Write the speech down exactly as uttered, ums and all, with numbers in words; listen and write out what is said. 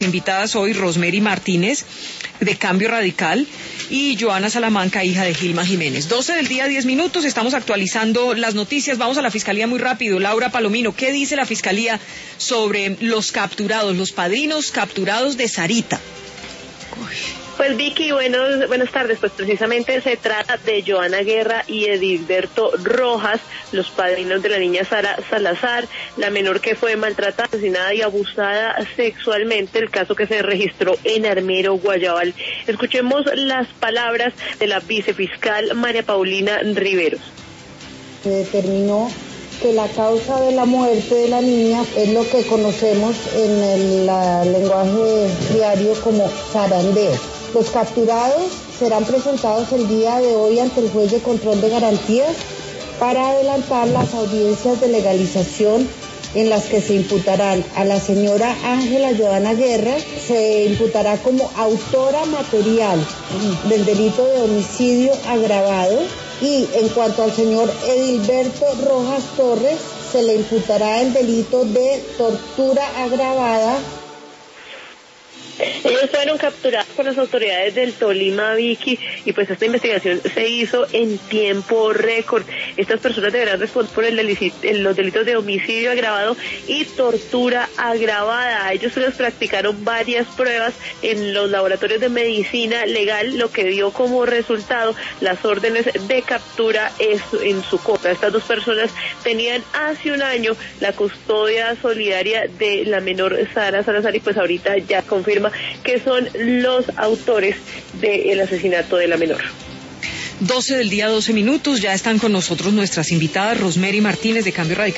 Invitadas hoy Rosemary Martínez, de Cambio Radical, y Joana Salamanca, hija de Gilma Jiménez. doce del día, diez minutos, estamos actualizando las noticias. Vamos a la Fiscalía muy rápido. Laura Palomino, ¿qué dice la Fiscalía sobre los capturados, los padrinos capturados de Sarita? Uy. Pues Vicky, buenos, buenas tardes. Pues precisamente se trata de Joana Guerra y Edilberto Rojas, los padrinos de la niña Sara Salazar, la menor que fue maltratada, asesinada y abusada sexualmente, el caso que se registró en Armero, Guayabal. Escuchemos las palabras de la vicefiscal María Paulina Riveros. Se determinó que la causa de la muerte de la niña es lo que conocemos en el la, lenguaje diario como zarandeo. Los capturados serán presentados el día de hoy ante el juez de control de garantías para adelantar las audiencias de legalización en las que se imputarán a la señora Ángela Joana Guerra, se imputará como autora material del delito de homicidio agravado, y en cuanto al señor Edilberto Rojas Torres, se le imputará el delito de tortura agravada. Ellos fueron capturados por las autoridades del Tolima, Vicky, y pues esta investigación se hizo en tiempo récord. Estas personas deberán responder por el delici- los delitos de homicidio agravado y tortura agravada. Ellos les practicaron varias pruebas en los laboratorios de medicina legal, lo que dio como resultado las órdenes de captura en su contra. Estas dos personas tenían hace un año la custodia solidaria de la menor Sara Salazar, y pues ahorita ya confirma que son los autores del asesinato de la menor. doce del día, doce minutos, ya están con nosotros nuestras invitadas, Rosemary Martínez de Cambio Radical.